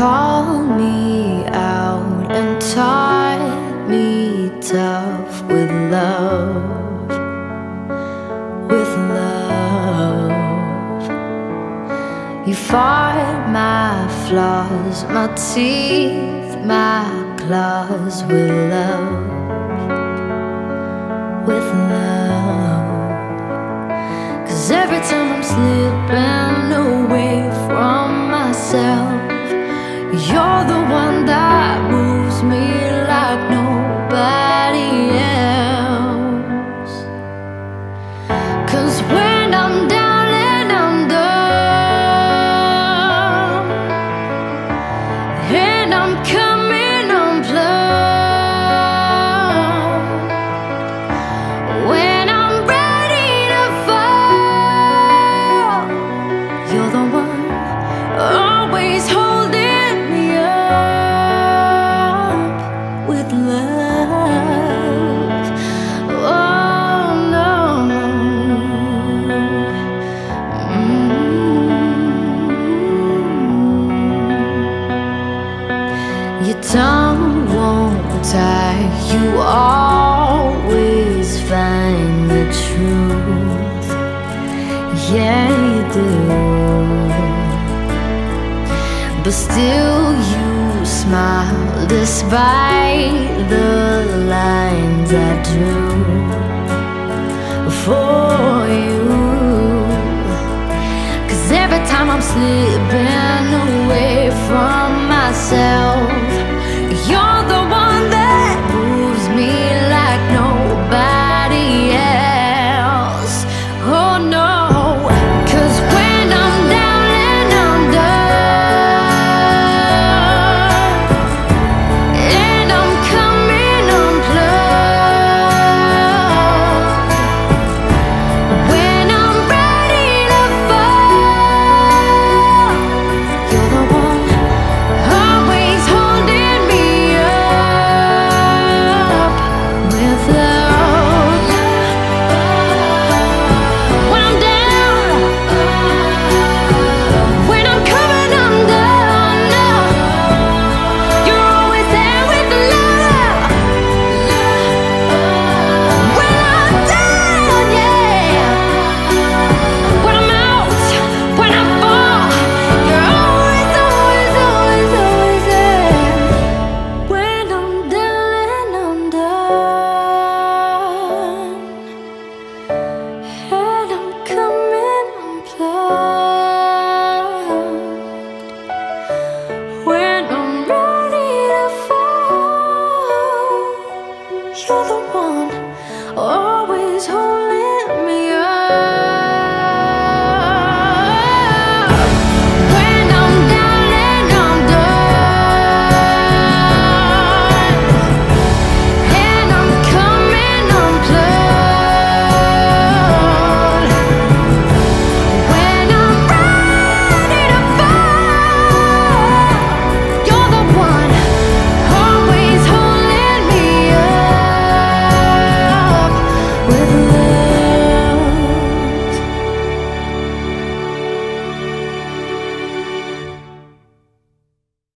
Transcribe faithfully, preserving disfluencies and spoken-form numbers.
called me out and taught me tough with love, with love. You fought my flaws, my teeth, my claws with love, with love. 'Cause every time I'm slipping away from myself, you're the one that moves me like nobody else. 'Cause when I'm down and I'm done, and I'm coming unplugged, when I'm ready to fall, you're the one always holding me up with love. Oh no, mm-hmm. Your tongue won't tie, you always find the truth. Yeah, you do. But still you smile despite the lines I drew for you. 'Cause every time I'm slipping away from myself,